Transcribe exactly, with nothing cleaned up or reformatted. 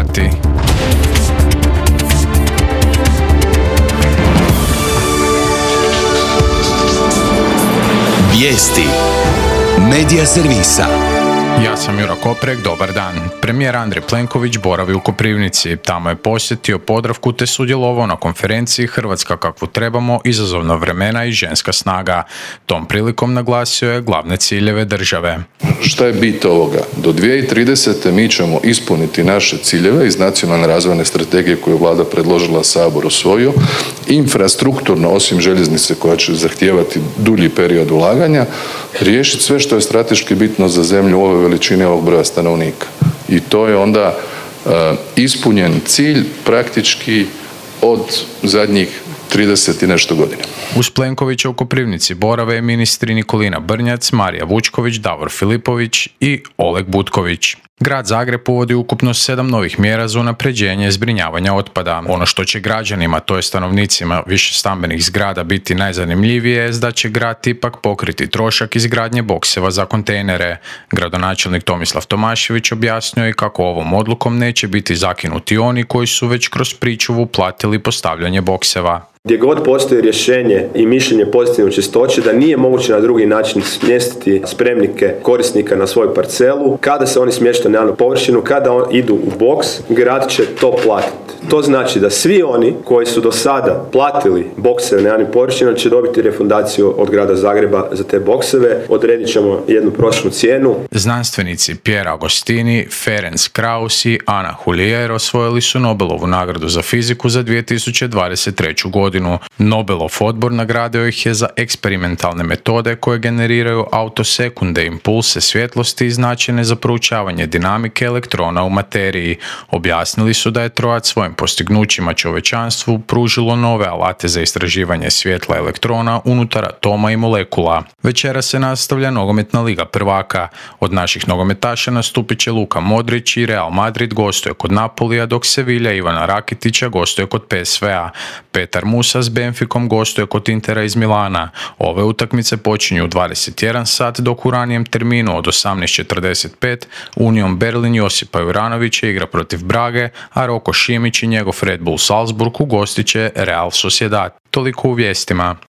sati. Vijesti Medija servisa. Ja sam Juro Koprek, dobar dan. Premijer Andrej Plenković boravi u Koprivnici. Tamo je posjetio Podravku te sudjelovao na konferenciji Hrvatska kakvu trebamo, izazovna vremena i ženska snaga. Tom prilikom naglasio je glavne ciljeve države. Šta je bit ovoga? Do dvije tisuće tridesete mi ćemo ispuniti naše ciljeve iz nacionalne razvojne strategije koju je Vlada predložila, Sabor usvojio. Infrastrukturno, osim željeznice koja će zahtijevati dulji period ulaganja, riješiti sve što je strateški bitno za zemlju ove veličine, ovog broja stanovnika. I to je onda uh, ispunjen cilj praktički od zadnjih trideset i nešto godina. Uz Plenkovića u Koprivnici borave ministri Nikolina Brnjac, Marija Vučković, Davor Filipović i Oleg Butković. Grad Zagreb uvodi ukupno sedam novih mjera za unapređenje zbrinjavanja otpada. Ono što će građanima, to je stanovnicima više stambenih zgrada, biti najzanimljivije je da će grad ipak pokriti trošak izgradnje bokseva za kontejnere. Gradonačelnik Tomislav Tomašević objasnio je kako ovom odlukom neće biti zakinuti oni koji su već kroz pričuvu platili postavljanje bokseva. Gdje god postoji rješenje i mišljenje pozitivne čistoće da nije moguće na drugi način smjestiti spremnike korisnika na svoju parcelu, kada se oni smještaju na javnu površinu, kada on idu u boks, grad će to platiti. To znači da svi oni koji su do sada platili bokseve na javnim površinama će dobiti refundaciju od grada Zagreba za te bokseve. Odredit ćemo jednu prosječnu cijenu. Znanstvenici Pierre Agostini, Ferenc Krauss i Ana Hulier osvojili su Nobelovu nagradu za fiziku za dvije tisuće dvadeset treću godinu. Nobelov odbor nagradio ih je za eksperimentalne metode koje generiraju autosekunde impulse svjetlosti značajne za proučavanje dinamike elektrona u materiji. Objasnili su da je trojac svojim postignućima čovječanstvu pružilo nove alate za istraživanje svjetla elektrona unutar atoma i molekula. Večera se nastavlja nogometna liga prvaka. Od naših nogometaša nastupit će Luka Modrić i Real Madrid gostuje kod Napolija, dok Sevilla Ivana Rakitića gostuje kod P S V-a. Petar Musa s Benficom gostuje kod Intera iz Milana. Ove utakmice počinju u dvadeset jedan sat, dok u ranijem terminu od osamnaest četrdeset pet Union Berlin Josipa Juranovića igra protiv Brage, a Roko Šimić i njegov Red Bull Salzburg ugostit će Real Sociedad. Toliko u vijestima.